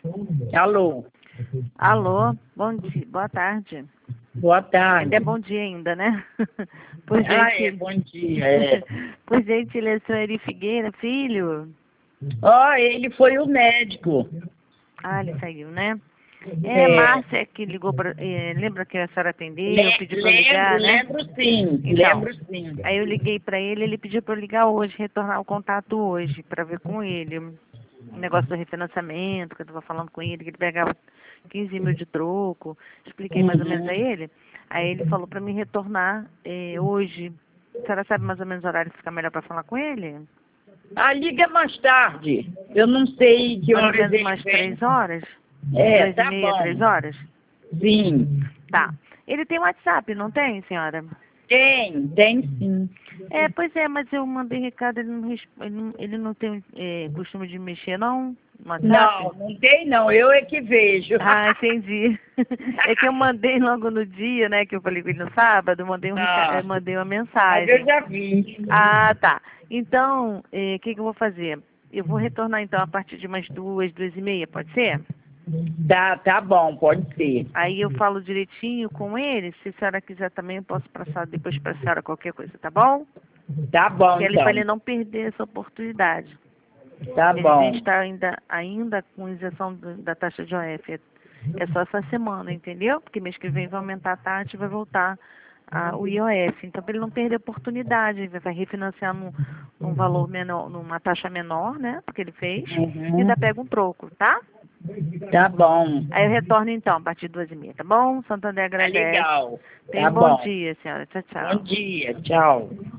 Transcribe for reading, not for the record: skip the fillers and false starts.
Alô, Alô, bom dia, boa tarde. boa tarde. Ainda é bom dia ainda, né? Por Bom dia. É. Por gentileza, senhor Eri Figueira, filho? Ó, ele foi o médico. Ah, ele saiu, né? Márcia que ligou para... lembra que a senhora atendeu, pediu para ligar, né? Lembro sim, Então, lembro sim. aí eu liguei para ele pediu para eu ligar hoje, retornar o contato hoje, para ver com ele. O negócio do refinanciamento, que eu estava falando com ele, que ele pegava 15 mil de troco. Expliquei mais ou menos a ele. Aí ele falou para mim retornar hoje. A senhora sabe mais ou menos o horário que fica melhor para falar com ele? Ah, liga mais tarde. Eu não sei que Mais ou horas menos ele umas vem. 3 horas? É, 2 e tá meia, 3 bom. horas? Sim. Tá. Ele tem WhatsApp, não tem, senhora? Tem sim. Pois é, mas eu mandei recado, ele não tem costume de mexer, não? No WhatsApp? Não tem não, eu é que vejo. Ah, entendi. É que eu mandei logo no dia, né, que eu falei com ele no sábado, eu mandei uma Mas eu mensagem. já vi. Ah, tá. Então, o que eu vou fazer? Eu vou retornar, então, a partir de umas 2, 2h30, pode ser? Tá bom, pode ser. Aí eu falo direitinho com ele. Se a senhora quiser também, eu posso passar depois para a senhora qualquer coisa, tá bom? Tá bom, Para então. ele não perder essa oportunidade. Tá A bom. gente está ainda com isenção da taxa de OF. É só essa semana, entendeu? Porque mês que vem vai aumentar a taxa e vai voltar o IOF. Então, para ele não perder a oportunidade, ele vai refinanciar num valor menor, numa taxa menor, né? Porque ele fez, e ainda pega um troco, tá? Tá bom. Aí eu retorno então, a partir de 2h30, tá bom? Santander Tá agradece. legal. Tenha Tá um bom bom. dia, senhora. Tchau, Bom tchau. dia. Tchau.